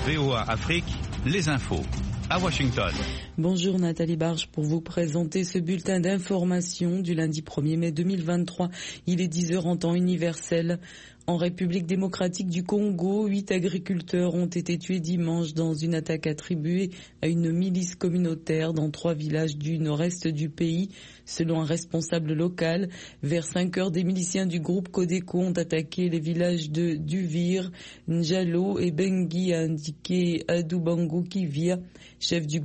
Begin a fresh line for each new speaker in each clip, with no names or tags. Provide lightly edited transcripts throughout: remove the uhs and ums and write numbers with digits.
VOA Afrique, les infos. À Washington.
Bonjour Nathalie Barge pour vous présenter ce bulletin d'information du lundi 1er mai 2023. Il est 10h en temps universel. En République démocratique du Congo, 8 agriculteurs ont été tués dimanche dans une attaque attribuée à une milice communautaire dans 3 villages du nord-est du pays. Selon un responsable local, vers 5 heures, des miliciens du groupe Codeco ont attaqué les villages de Duvir, Njalo et Bengi, a indiqué Adoubango Kivia, chef du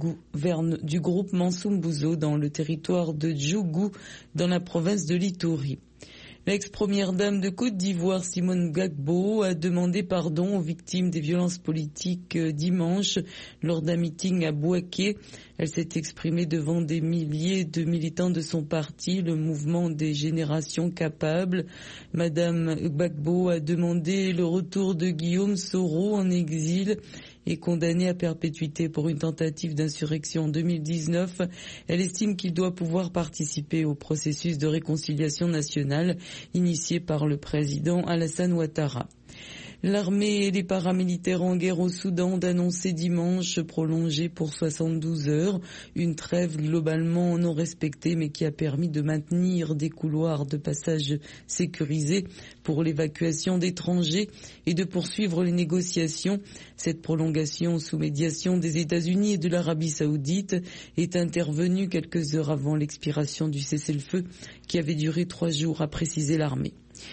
groupe Mansumbuzo dans le territoire de Djougou, dans la province de l'Ituri. L'ex-première dame de Côte d'Ivoire, Simone Gbagbo, a demandé pardon aux victimes des violences politiques dimanche lors d'un meeting à Bouaké. Elle s'est exprimée devant des milliers de militants de son parti, le mouvement des générations capables. Madame Gbagbo a demandé le retour de Guillaume Soro en exil et condamné à perpétuité pour une tentative d'insurrection en 2019. Elle estime qu'il doit pouvoir participer au processus de réconciliation nationale initié par le président Alassane Ouattara. L'armée et les paramilitaires en guerre au Soudan ont annoncé dimanche prolongée pour 72 heures, une trêve globalement non respectée mais qui a permis de maintenir des couloirs de passage sécurisés pour l'évacuation d'étrangers et de poursuivre les négociations. Cette prolongation sous médiation des États-Unis et de l'Arabie Saoudite est intervenue quelques heures avant l'expiration du cessez-le-feu qui avait duré 3 jours, a précisé l'armée.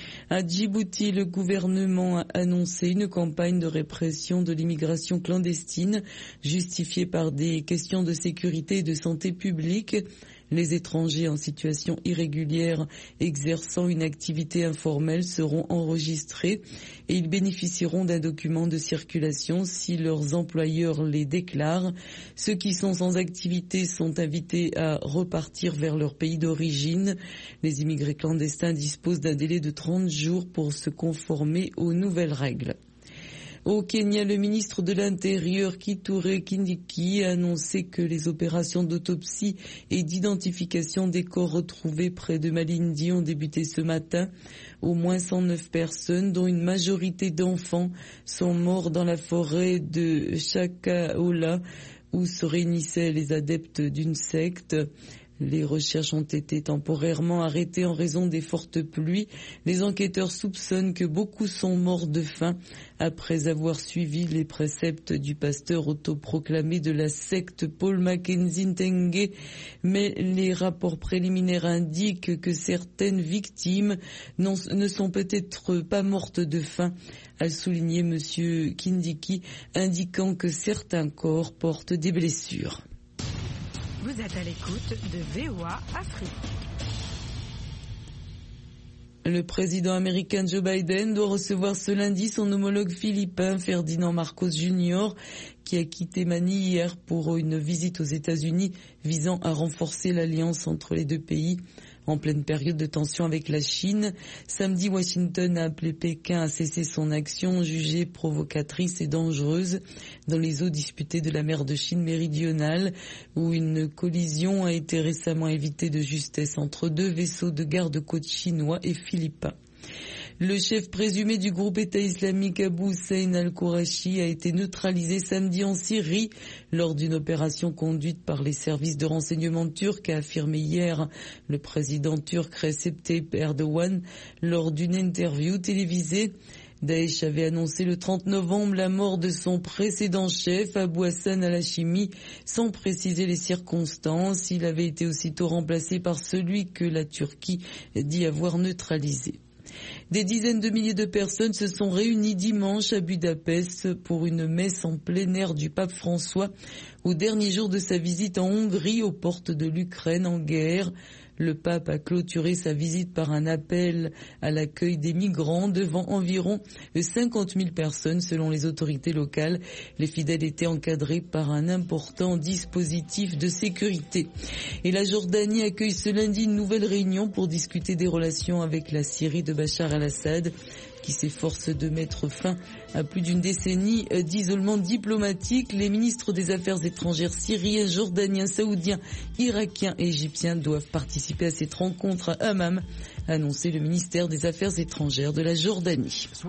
À Djibouti, le gouvernement a annoncé une campagne de répression de l'immigration clandestine justifiée par des questions de sécurité et de santé publique. Les étrangers en situation irrégulière exerçant une activité informelle seront enregistrés et ils bénéficieront d'un document de circulation si leurs employeurs les déclarent. Ceux qui sont sans activité sont invités à repartir vers leur pays d'origine. Les immigrés clandestins disposent d'un délai de 30 jours pour se conformer aux nouvelles règles. Au Kenya, le ministre de l'Intérieur, Kithure Kindiki, a annoncé que les opérations d'autopsie et d'identification des corps retrouvés près de Malindi ont débuté ce matin. Au moins 109 personnes, dont une majorité d'enfants, sont morts dans la forêt de Chakaola, où se réunissaient les adeptes d'une secte. Les recherches ont été temporairement arrêtées en raison des fortes pluies. Les enquêteurs soupçonnent que beaucoup sont morts de faim après avoir suivi les préceptes du pasteur autoproclamé de la secte Paul Mackenzie Ntenge. Mais les rapports préliminaires indiquent que certaines victimes ne sont peut-être pas mortes de faim, a souligné M. Kindiki, indiquant que certains corps portent des blessures.
Vous êtes à l'écoute de VOA Afrique.
Le président américain Joe Biden doit recevoir ce lundi son homologue philippin Ferdinand Marcos Jr., qui a quitté Manille hier pour une visite aux États-Unis visant à renforcer l'alliance entre les deux pays. En pleine période de tension avec la Chine, samedi, Washington a appelé Pékin à cesser son action jugée provocatrice et dangereuse dans les eaux disputées de la mer de Chine méridionale, où une collision a été récemment évitée de justesse entre 2 vaisseaux de garde-côte chinois et philippins. Le chef présumé du groupe État islamique Abu Hussein al-Qurashi a été neutralisé samedi en Syrie lors d'une opération conduite par les services de renseignement turcs, a affirmé hier le président turc Recep Tayyip Erdogan lors d'une interview télévisée. Daesh avait annoncé le 30 novembre la mort de son précédent chef, Abu Hassan al-Hashimi, sans préciser les circonstances. Il avait été aussitôt remplacé par celui que la Turquie dit avoir neutralisé. Des dizaines de milliers de personnes se sont réunies dimanche à Budapest pour une messe en plein air du pape François au dernier jour de sa visite en Hongrie aux portes de l'Ukraine en guerre. Le pape a clôturé sa visite par un appel à l'accueil des migrants devant environ 50 000 personnes selon les autorités locales. Les fidèles étaient encadrés par un important dispositif de sécurité. Et la Jordanie accueille ce lundi une nouvelle réunion pour discuter des relations avec la Syrie de Bachar al-Assad, qui s'efforce de mettre fin à plus d'une décennie d'isolement diplomatique. Les ministres des Affaires étrangères syriens, jordaniens, saoudiens, irakiens et égyptiens doivent participer à cette rencontre à Hammam, a annoncé le ministère des Affaires étrangères de la Jordanie.